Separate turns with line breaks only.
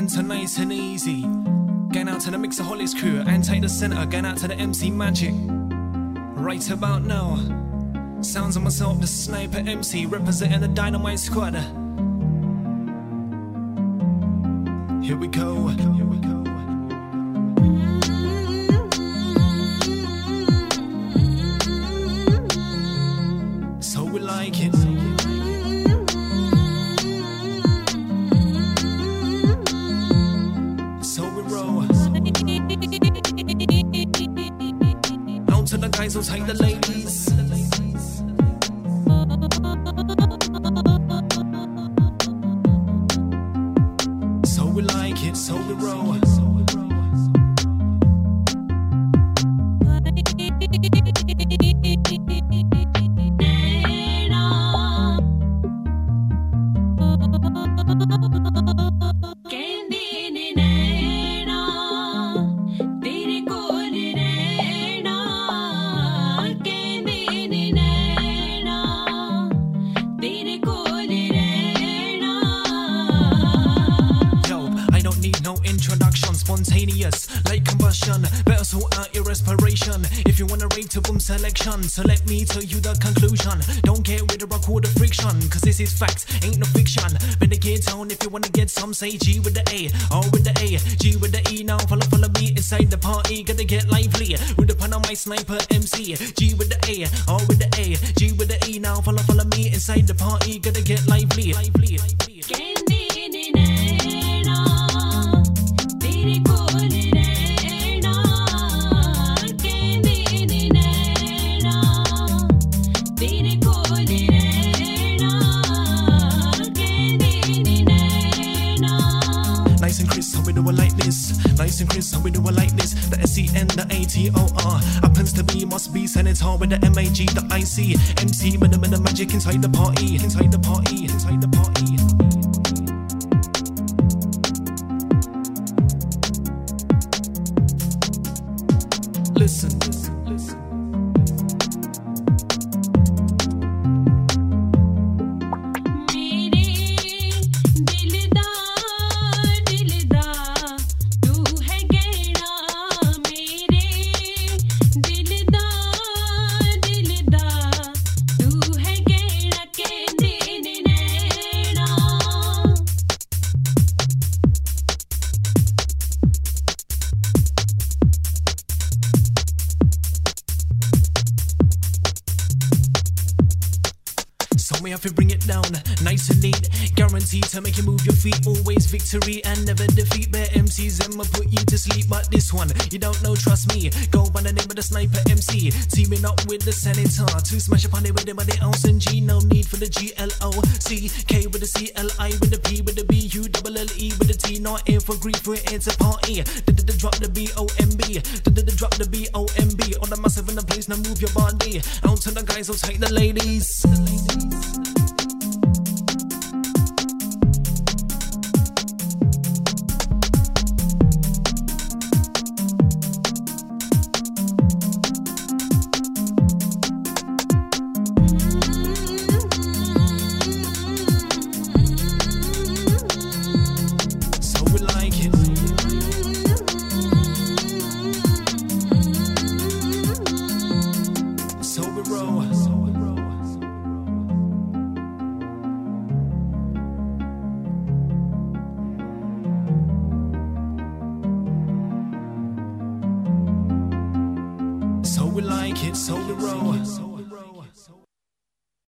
enter nice and easy. Going out to the Mixaholics crew and take the center. Going out to the MC Magic. Right about now, sounds of myself, the Sniper MC, representing the Dynamite Squad. Here we go. Here we go. So we like it. So we roll. Out to the guys who'll take the ladies. So we like it, so we roll. Spontaneous, like combustion. Better sort out your respiration. If you wanna rate to boom selection, so let me tell you the conclusion. Don't get rid of rock or the friction, cause this is facts, ain't no fiction. Better get on if you wanna get some. Say G with the A, R with the A, G with the E. Now follow me inside the party. Gotta get lively with the pan on my Sniper MC. G with the A, R with the A, G with the E. Now follow me inside the party. Gotta get lively. Nice and crisp, how we do it like this. Nice and crisp, how we do it like this. The SEN, the ATOR happens to be, must be Senator with the MAG, the IC, MC with the magic inside the party, inside the party, inside the party. Listen, listen, listen. So we have to bring it down, nice and neat. Guaranteed to make you move your feet. Always victory and never defeat. Bear MCs and will put you to sleep. But this one, you don't know, trust me. Go by the name of the Sniper MC. Teaming up with the Senator to smash up on it with anybody else. And G, no need for the GLOC. K with the CLI, with the P, with the BULLE, with the T. Not here for grief, we're here to party. Drop the BOMB, drop the BOMB. All the massive in the place, now move your body. Out to the guys, I'll take the ladies. So we like it. So we roll. So we like it, so we roll.